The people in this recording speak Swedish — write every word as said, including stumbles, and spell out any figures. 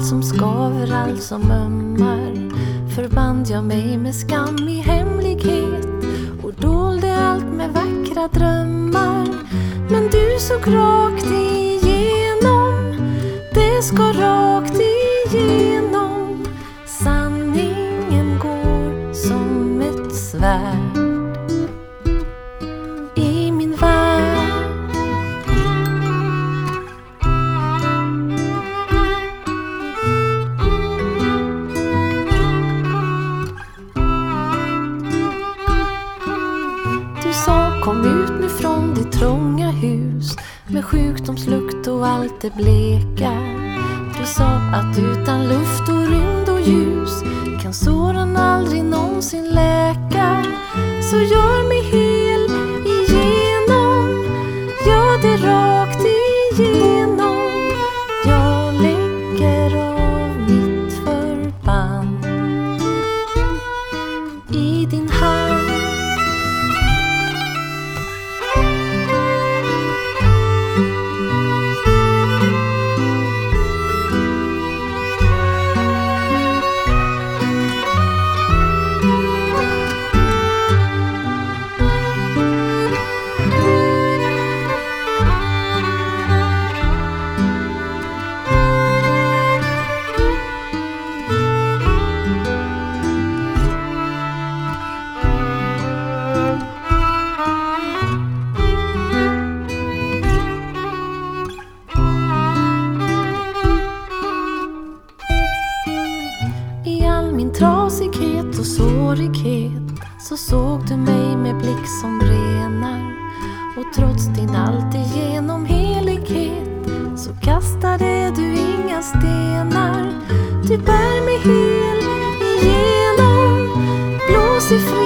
allt som skaver, allt som ömmar, förband jag mig med skam i hemlighet och dolde allt med vackra drömmar. Men du såg rakt igenom, det ska rakt igenom. Sanningen går som ett svärd i min värld. Du sa kom ut nu från ditt trånga hus med sjukdomslukt och allt det bleka. Du sa att utan luft och rymd och ljus kan såren aldrig någonsin läka. Så gör mig hel igenom, gör det rakt igenom. Jag lägger av mitt förband i din hand. Trasighet och sårighet så såg du mig med blick som renar. Och trots din alltigenom helighet så kastade du inga stenar. Du bär mig hel igenom, blås ifrån